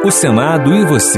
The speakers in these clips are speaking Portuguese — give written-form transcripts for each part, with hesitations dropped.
O Senado e você.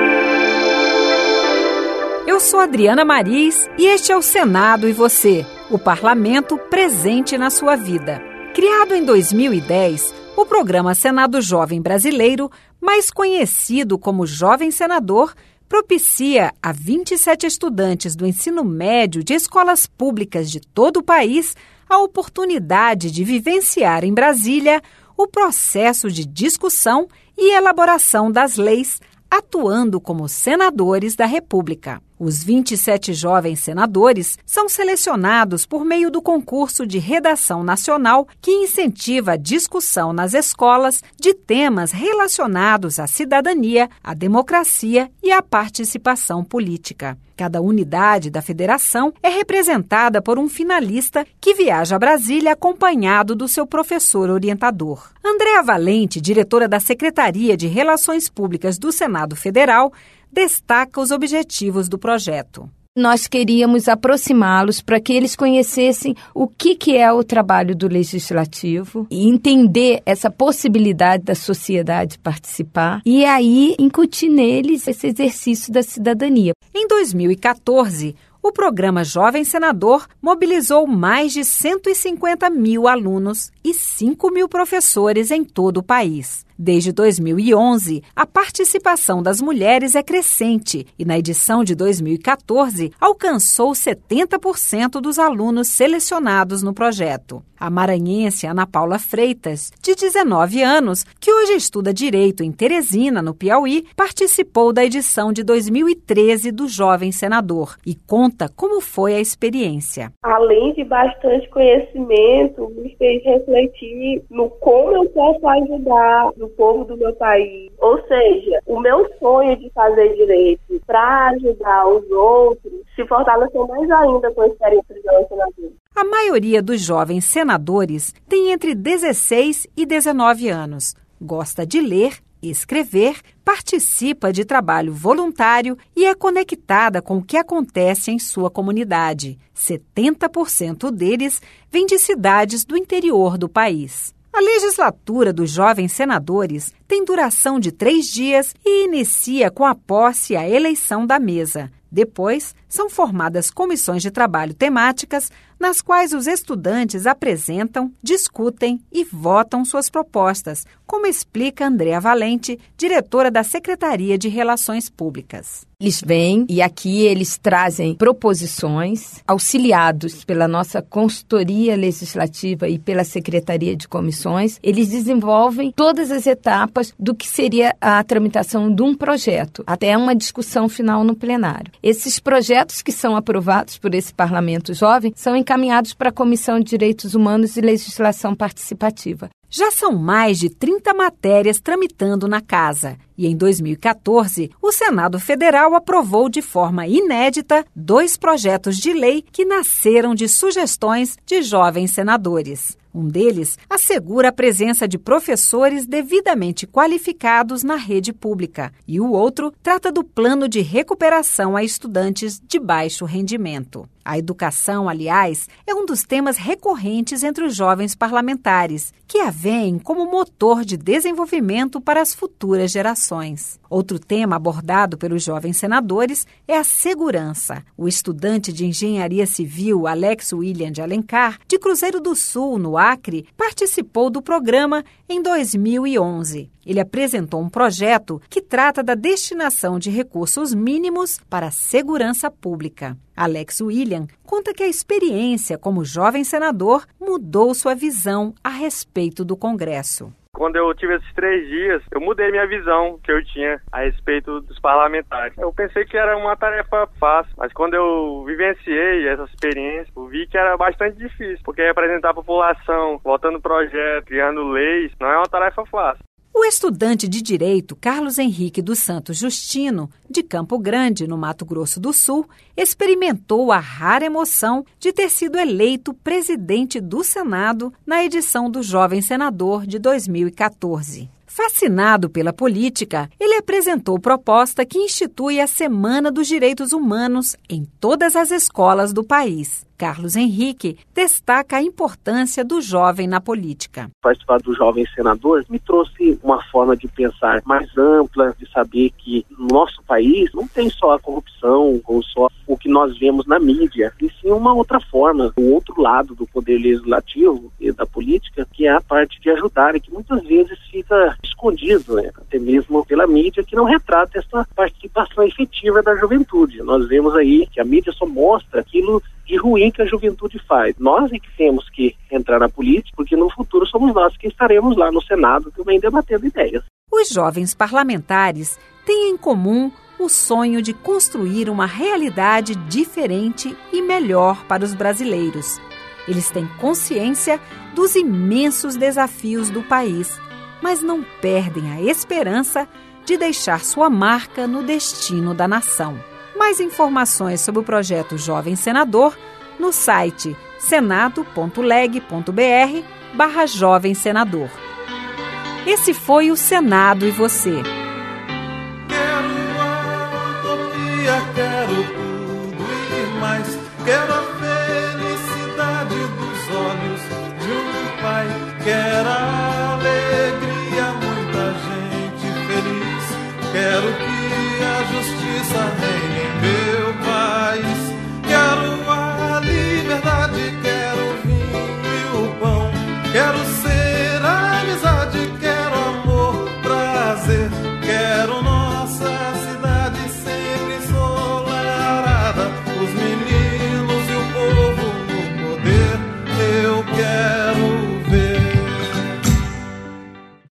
Eu sou Adriana Maris e este é o Senado e você, o parlamento presente na sua vida. Criado em 2010, o programa Senado Jovem Brasileiro, mais conhecido como Jovem Senador, propicia a 27 estudantes do ensino médio de escolas públicas de todo o país a oportunidade de vivenciar em Brasília o processo de discussão e elaboração das leis, atuando como senadores da República. Os 27 jovens senadores são selecionados por meio do concurso de redação nacional que incentiva a discussão nas escolas de temas relacionados à cidadania, à democracia e à participação política. Cada unidade da federação é representada por um finalista que viaja a Brasília acompanhado do seu professor orientador. Andréa Valente, diretora da Secretaria de Relações Públicas do Senado Federal, destaca os objetivos do projeto. Nós queríamos aproximá-los para que eles conhecessem o que é o trabalho do Legislativo e entender essa possibilidade da sociedade participar e aí incutir neles esse exercício da cidadania. Em 2014, o programa Jovem Senador mobilizou mais de 150 mil alunos e 5 mil professores em todo o país. Desde 2011, a participação das mulheres é crescente e, na edição de 2014, alcançou 70% dos alunos selecionados no projeto. A maranhense Ana Paula Freitas, de 19 anos, que hoje estuda Direito em Teresina, no Piauí, participou da edição de 2013 do Jovem Senador e conta como foi a experiência. Além de bastante conhecimento, me fez refletir no como eu posso ajudar o povo do meu país. Ou seja, o meu sonho de fazer direito para ajudar os outros se fortaleceu mais ainda com a experiência de jovem senador. A maioria dos jovens senadores tem entre 16 e 19 anos. Gosta de ler, escrever, participa de trabalho voluntário e é conectada com o que acontece em sua comunidade. 70% deles vêm de cidades do interior do país. A legislatura dos jovens senadores tem duração de 3 dias e inicia com a posse e a eleição da mesa. Depois, são formadas comissões de trabalho temáticas, nas quais os estudantes apresentam, discutem e votam suas propostas, como explica Andréa Valente, diretora da Secretaria de Relações Públicas. Eles vêm e aqui eles trazem proposições, auxiliados pela nossa consultoria legislativa e pela Secretaria de Comissões. Eles desenvolvem todas as etapas do que seria a tramitação de um projeto, até uma discussão final no plenário. Esses projetos que são aprovados por esse Parlamento Jovem são encaminhados para a Comissão de Direitos Humanos e Legislação Participativa. Já são mais de 30 matérias tramitando na Casa. E em 2014, o Senado Federal aprovou de forma inédita 2 projetos de lei que nasceram de sugestões de jovens senadores. Um deles assegura a presença de professores devidamente qualificados na rede pública e o outro trata do plano de recuperação a estudantes de baixo rendimento. A educação, aliás, é um dos temas recorrentes entre os jovens parlamentares, que a veem como motor de desenvolvimento para as futuras gerações. Outro tema abordado pelos jovens senadores é a segurança. O estudante de Engenharia Civil Alex William de Alencar, de Cruzeiro do Sul, no Acre, participou do programa em 2011. Ele apresentou um projeto que trata da destinação de recursos mínimos para a segurança pública. Alex William conta que a experiência como jovem senador mudou sua visão a respeito do Congresso. Quando eu tive esses 3 dias, eu mudei minha visão que eu tinha a respeito dos parlamentares. Eu pensei que era uma tarefa fácil, mas quando eu vivenciei essa experiência, eu vi que era bastante difícil, porque representar a população, votando projetos, criando leis, não é uma tarefa fácil. O estudante de Direito Carlos Henrique dos Santos Justino, de Campo Grande, no Mato Grosso do Sul, experimentou a rara emoção de ter sido eleito presidente do Senado na edição do Jovem Senador de 2014. Fascinado pela política, ele apresentou proposta que institui a Semana dos Direitos Humanos em todas as escolas do país. Carlos Henrique destaca a importância do jovem na política. Participar do Jovem Senador me trouxe uma forma de pensar mais ampla, de saber que no nosso país não tem só a corrupção ou só o que nós vemos na mídia, e sim uma outra forma, um outro lado do poder legislativo e da política, que é a parte de ajudar e que muitas vezes fica escondido, né? Até mesmo pela mídia, que não retrata essa participação efetiva da juventude. Nós vemos aí que a mídia só mostra aquilo de ruim que a juventude faz. Nós é que temos que entrar na política, porque no futuro somos nós que estaremos lá no Senado também debatendo ideias. Os jovens parlamentares têm em comum o sonho de construir uma realidade diferente e melhor para os brasileiros. Eles têm consciência dos imensos desafios do país, mas não perdem a esperança de deixar sua marca no destino da nação. Mais informações sobre o projeto Jovem Senador no site senado.leg.br/Jovem Senador. Esse foi o Senado e Você. Quero a utopia, quero tudo e mais. Quero a felicidade dos olhos de um pai. Quero a